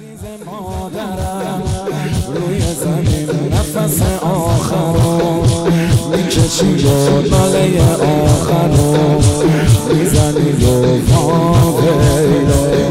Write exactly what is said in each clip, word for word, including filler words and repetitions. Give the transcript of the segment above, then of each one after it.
عزیز مادرم روی زمین نفس آخر رو میکشی و ناله آخر رو میزنی و واویله.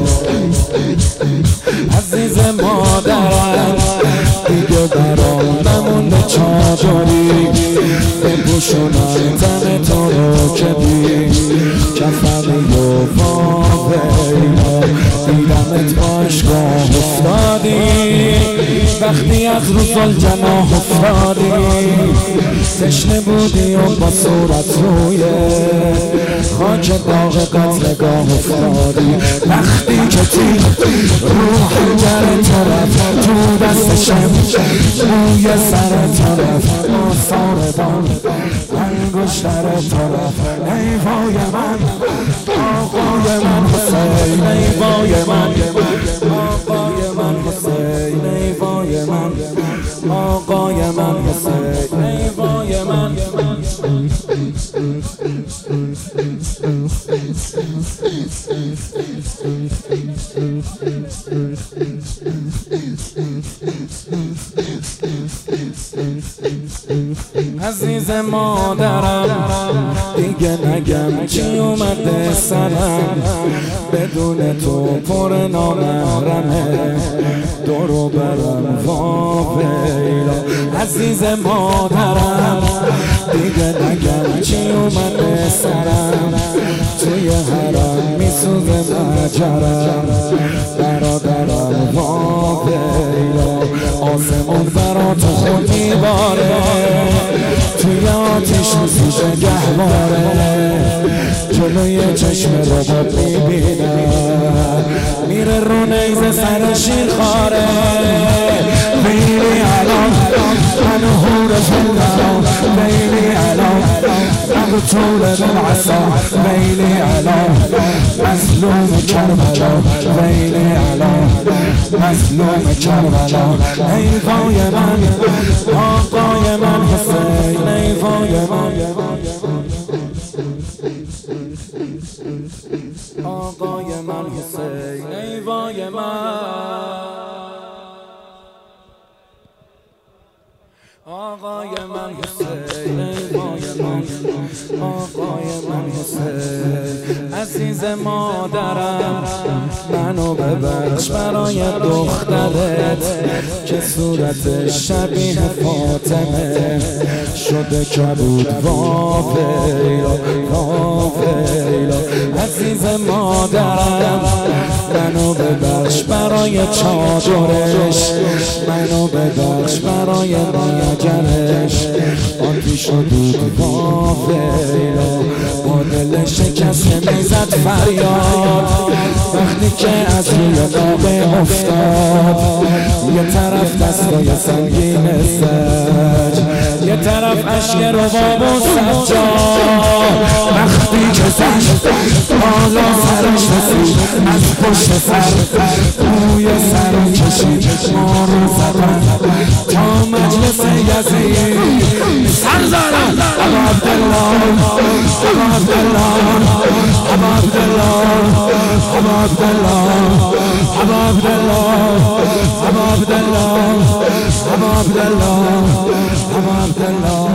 عزیز مادرم دیگه برام نمونده چادری بپوشونم تن تو رو که بی کفنی و واویله. دیدمت باشگاه افتادی وقتی از رو زلجناح افتادی، تشنه بودی و با صورت روی خاک داغ قتلگاه افتادی. وقتی که تیر رو حنجر طرف تو دست شم روی سر طرف آثار بان انگشتر طرف. ای وای من آقای من حسین، ای وای من آقای من حسین، ای وای من آقای من حسین، ای وای من. عزیز مادرم دیگه نگم چی اومده سرم، بدون تو پر نامحرمه دورو برم واویلا. عزیز مادرم دیگه نگم چی اومده سرم، توی حرم میسوزه مجرم برادرم واویلا. آسمون برا تو خود میباره توی آتیش میسوزه گهواره، جلوی چشم رباب میبینم میره رو نیزه سر شیرخواره. لیلی الان من هور زندان، لیلی الان مقتول بالعصا، لیلی الان مظلوم کربلا، لیلی الان مظلوم کربلا. ای وای من آقای من حسین، ای وای من آقای من حسین، ای وای من آقای من حسین، ای وای من آقای من حسین. عزیز مادرم منو ببخش برای دخترت که صورت شبیه فاطمه شده کبود واویلا واویلا. عزیز مادرم منو ببخش برای چادرش، منو ببخش برای ماجرش آتیش و دود واویلا. با دل شکسته میزد فریاد وقتی که از روی نامه افتاد. یه طرف دستای سنگین سج، یه طرف عشق رباب و سجاد. وقتی که زد بالا سرش رسید از پشت سر روی سر کشید ما رو زدن تا مجلس یزید. سر زدن ابا عبدالله ابا عبدالله ابا عبدالله ابا عبدالله ابا عبدالله ابا عبدالله ابا عبدالله ابا عبدالله